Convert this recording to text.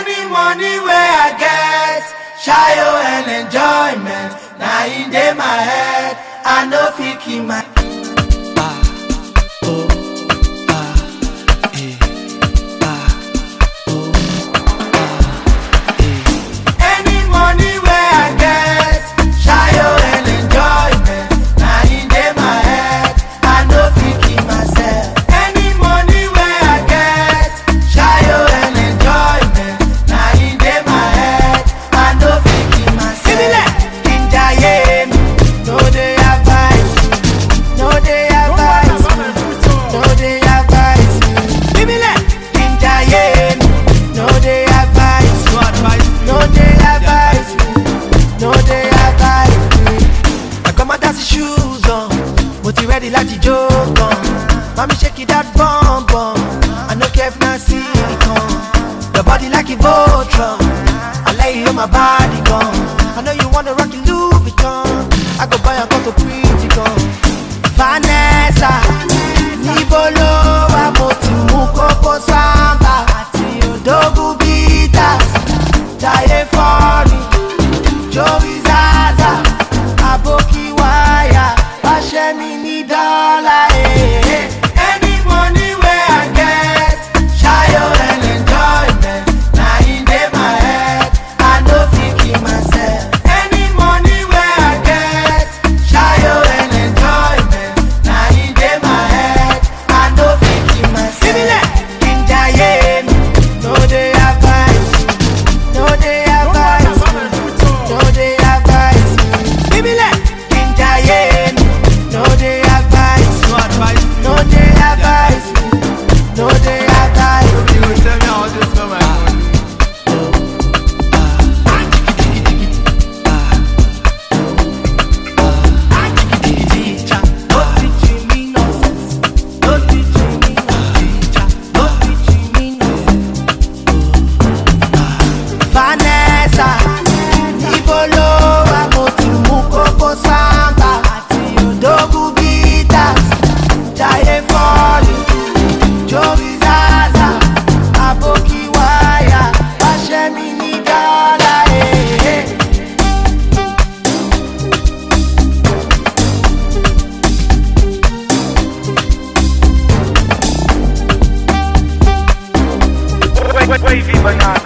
Any money where I get, shayo and enjoyment. Now in day my head, I know fit keep my. Any money where I get, shayo and enjoyment. Now in day my head, I know fit keep myself. Any money where I get, shayo and enjoyment. Now in day my head, I know fit keep myself. No they advise me, no they advise me, no they advise me. Give me that no they advise me, no they advise me, no they advise me. I got my dancing shoes on, but you ready like the joke on. Mommy shake it that bum bum, I no care if not silicone. Your body like a Voltron, I lay you on my body gone. I know you wanna rock your Louis Vuitton, I go buy a couple pretty gun. Vanessa, Nibolo, Amoti, Mukoko, Samba, Dogu Bitas, Jaye Fori, Joey Zaza, Aboki Waya, Pashemi ni dollar. Any money where I get, shayo and enjoyment. Now in day my head, I know fit keep myself. Any money where I get, shayo and enjoyment. Now in day my head, I know fit keep myself. No they advise me, no they advise me, no they advise me. Give me that no they advise me, no they advise me, no they advise me. You will tell me how to spend my money. Don't teach me nonsense, don't teach me nonsense, don't teach me nonsense. Vanessa, Nibolo, Amoti, Mukoko, Samba, Dogu Bitas, Jaye Foli, Joey Zaza, Aboki Waya, Pashemi ni dollar. Wavy banana.